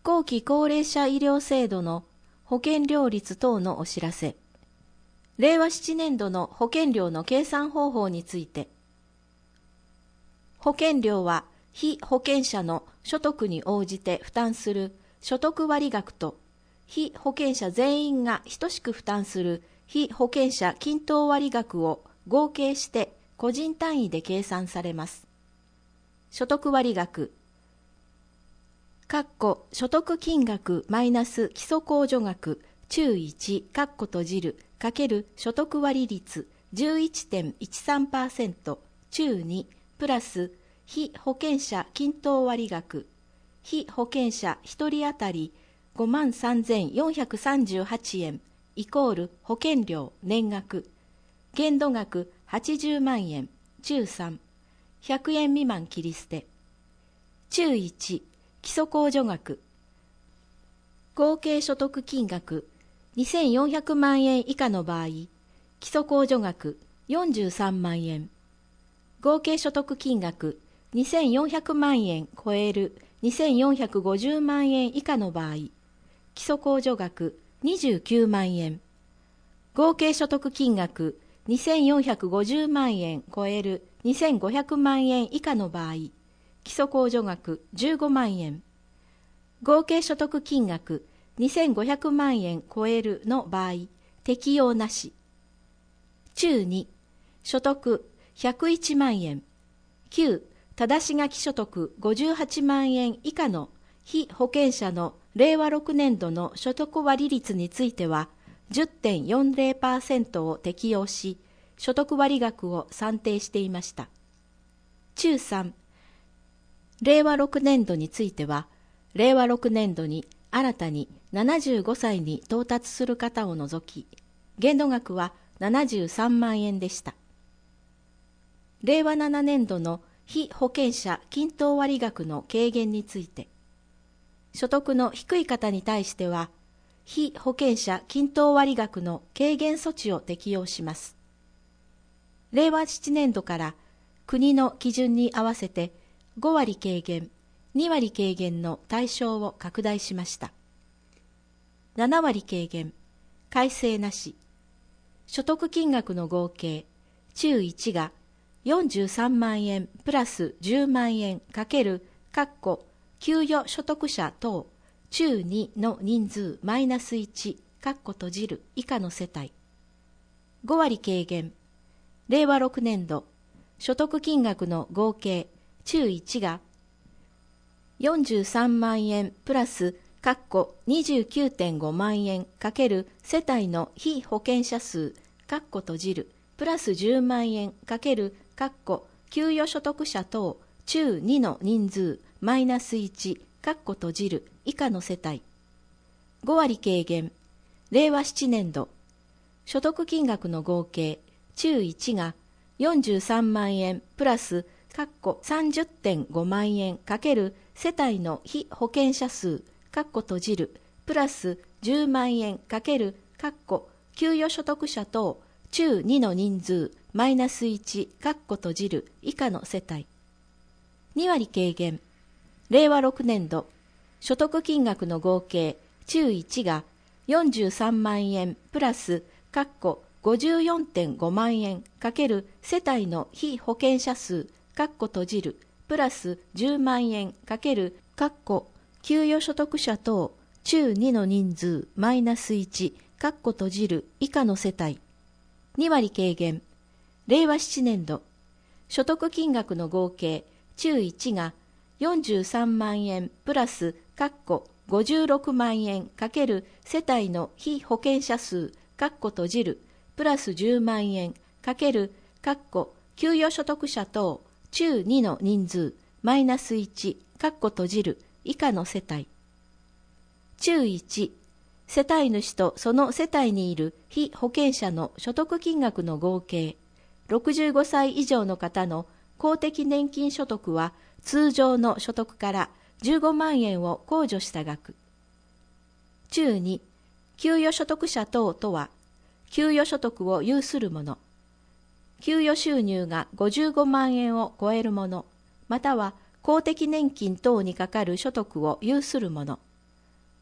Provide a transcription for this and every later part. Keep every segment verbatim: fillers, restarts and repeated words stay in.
後期高齢者医療制度の保険料率等のお知らせ。れいわななねん度の保険料の計算方法について。保険料は被保険者の所得に応じて負担する所得割額と、被保険者全員が等しく負担する被保険者均等割額を合計して個人単位で計算されます。所得割額、括弧所得金額マイナス基礎控除額中いち括弧閉じるかける所得割率 じゅういちてんいちさんパーセント 中にプラス被保険者均等割額、被保険者ひとり当たり ごまんさんぜんよんひゃくさんじゅうはちえんイコール保険料年額、限度額はちじゅうまんえん、中さん、ひゃくえん未満切り捨て、中いち、基礎控除額、合計所得金額にせんよんひゃくまんえん以下の場合、基礎控除額よんじゅうさんまんえん、合計所得金額にせんよんひゃくまんえん超えるにせんよんひゃくごじゅうまんえん以下の場合、基礎控除額にじゅうきゅうまんえん、合計所得金額にせんよんひゃくごじゅうまんえん超えるにせんごひゃくまんえん以下の場合、基礎控除額じゅうごまんえん、合計所得金額にせんごひゃくまんえん超えるの場合、適用なし。中に、所得ひゃくいちまんえん、きゅう、ただし書き所得ごじゅうはちまんえん以下の被保険者のれいわろくねん度の所得割率については じゅってんよんぜろパーセント を適用し、所得割額を算定していました。中さん、れいわろくねん度については、れいわろくねん度に新たにななじゅうごさいに到達する方を除き、限度額はななじゅうさんまんえんでした。れいわななねん度の被保険者均等割額の軽減について、所得の低い方に対しては、被保険者均等割額の軽減措置を適用します。れいわななねん度から国の基準に合わせてごわり軽減、にわり軽減の対象を拡大しました。ななわり軽減、改正なし。所得金額の合計、中いちがよんじゅうさんまんえんプラスじゅうまんえんかける括弧給与所得者等中にの人数マイナスいち括弧閉じる以下の世帯。ごわり軽減、れいわろくねん度所得金額の合計中いちがよんじゅうさんまんえんプラス括弧 にじゅうきゅうてんごまんえんかける世帯の被保険者数括弧閉じるプラスじゅうまんえんかける括弧給与所得者等中にの人数マイナスいち括弧閉じる以下の世帯。ごわり軽減、れいわななねん度所得金額の合計中いちがよんじゅうさんまんえんプラス括弧 さんじゅってんごまんえんかける世帯の被保険者数括弧閉じるプラスじゅうまんえんかける括弧給与所得者等中にの人数マイナスいち括弧閉じる以下の世帯。にわり軽減、れいわろくねん度所得金額の合計中いちがよんじゅうさんまんえんプラス括弧 ごじゅうよんてんごまんえんかける世帯の被保険者数括弧閉じるプラスじゅうまんえんかける括弧給与所得者等中にの人数マイナスいち括弧閉じる以下の世帯。にわり軽減、れいわななねん度所得金額の合計中いちがよんじゅうさんまんえんプラス括弧ごじゅうろくまんえんかける世帯の被保険者数括弧閉じるプラスじゅうまんえんかける括弧給与所得者等中にの人数マイナスいち括弧閉じる以下の世帯。中いち、世帯主とその世帯にいる被保険者の所得金額の合計、ろくじゅうごさい以上の方の公的年金所得は通常の所得からじゅうごまんえんを控除した額。中に、給与所得者等とは、給与所得を有する者、給与収入がごじゅうごまんえんを超える者、または公的年金等にかかる所得を有する者、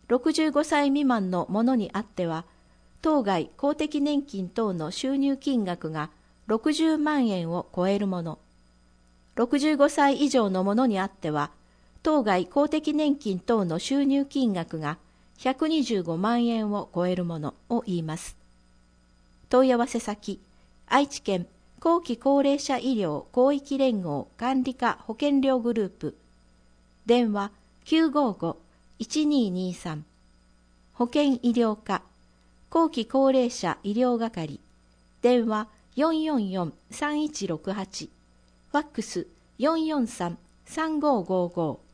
ろくじゅうごさい未満の者にあっては、当該公的年金等の収入金額がろくじゅうまんえんを超えるもの、ろくじゅうごさい以上の者にあっては、当該公的年金等の収入金額がひゃくにじゅうごまんえんを超えるものを言います。問い合わせ先、愛知県後期高齢者医療広域連合管理課保険料グループ、電話 きゅうごごいちににさん、保険医療課後期高齢者医療係、電話 よんよんよんさんいちろくはち、ファックスよんよんさんさんごごご。